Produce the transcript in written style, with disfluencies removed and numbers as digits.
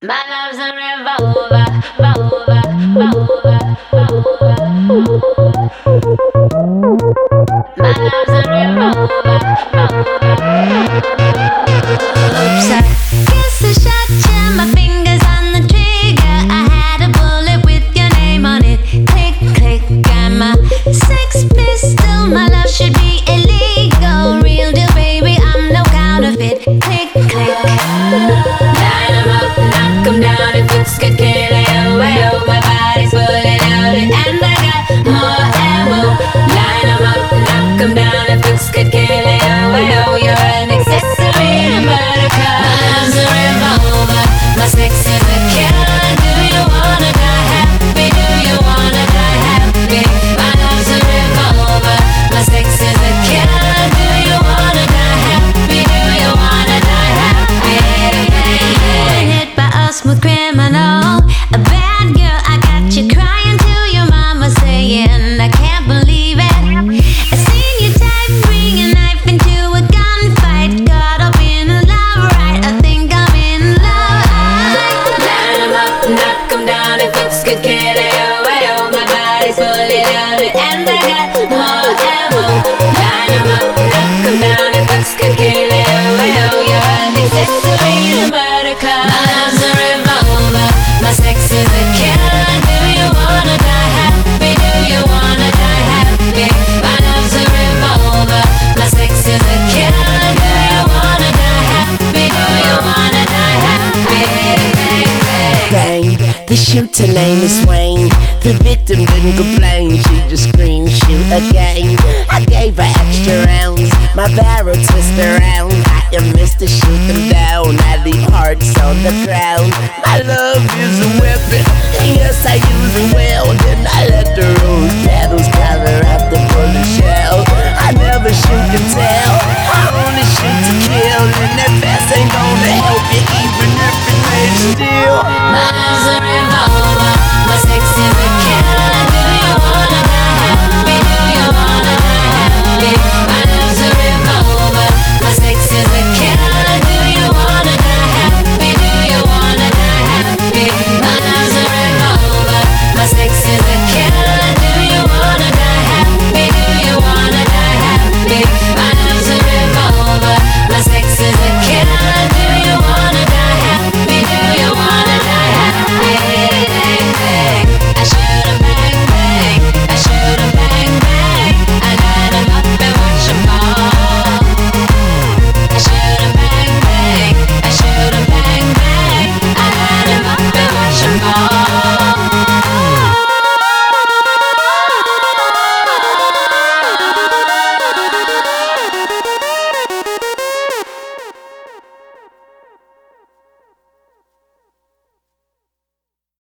My love's a revolver, revolver, revolver, revolver. My love's a revolver, revolver. Oops, I guess I shot you. My fingers on the trigger. I had a bullet with your name on it. Click, click, got my sex pistol. My love should be illegal. Real deal, baby, I'm no counterfeit. Click, click. Line 'em up, knock 'em down. If looks could kill you, well, my body's fully loaded and I got more ammo. Line 'em up, knock 'em down. If looks could kill you, well, you're an accessory to murder. Cause a revolver, my sex is a killer. Do you wanna die happy? Do you wanna die happy? My love's a revolver, my sex is a killer. Do you wanna die happy? Do you wanna die happy? Hit by a smooth criminal, a bad girl. I got you crying to your mama saying, I can't believe it. I seen you type, bring a knife into a gunfight. Caught up in a love right, I think I'm in love. Line 'em up, knock 'em down. If looks could kill you, well, my body's fully loaded and I got more ammo. Line 'em up, knock 'em down. If looks could kill you, well, you're an accessory to murder. Cause a revolver, my sex is a killer. Do you wanna die happy? Do you wanna die happy? My love's a revolver, my sex is a killer. Do you wanna die happy? Do you wanna die happy? Bang, the shooter name is Wayne. The victim didn't complain, she just screamed, shoot again. I gave her extra rounds, my barrel twist around. I am Mr. Shoot them down, I leave hearts on the ground. My love is a weapon, and yes I use it well. Then I let the rose petals cover up the bullet shell. I never shoot to tell, I only shoot to kill, and that vest ain't gonna help you